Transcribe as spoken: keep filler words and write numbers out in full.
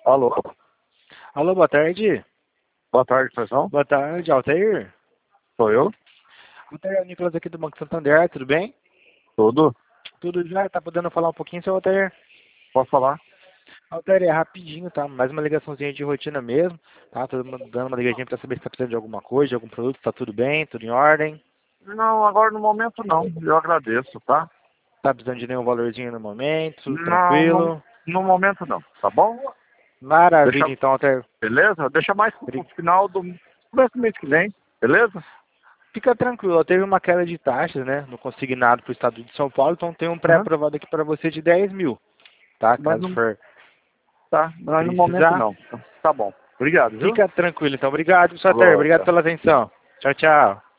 Alô? Alô, boa tarde. Boa tarde, pessoal. Boa tarde, Altair. Sou eu? Altair, é o Nicolas aqui do Banco Santander, tudo bem? Tudo? Tudo já? Tá podendo falar um pouquinho, seu Altair? Posso falar? Altair, é rapidinho, tá? Mais uma ligaçãozinha de rotina mesmo, tá? Tô dando uma ligadinha pra saber se tá precisando de alguma coisa, de algum produto, tá tudo bem, tudo em ordem. Não, agora no momento não. Eu agradeço, tá? Tá precisando de nenhum valorzinho no momento, tudo Não, no, tranquilo. no momento não, tá bom? Deixa, Maravilha, então, Altair. beleza? Deixa mais pro final do começo do mês que vem, beleza? Fica tranquilo, teve uma queda de taxas, né, no consignado pro estado de São Paulo, então tem um Uhum. pré-aprovado aqui para você de dez mil, tá? Mas Caso não, for tá, mas no momento precisar. não. Tá bom. Obrigado, viu? Fica tranquilo, então. Obrigado, seu Altair. Falou, Obrigado tchau. pela atenção. Tchau, tchau.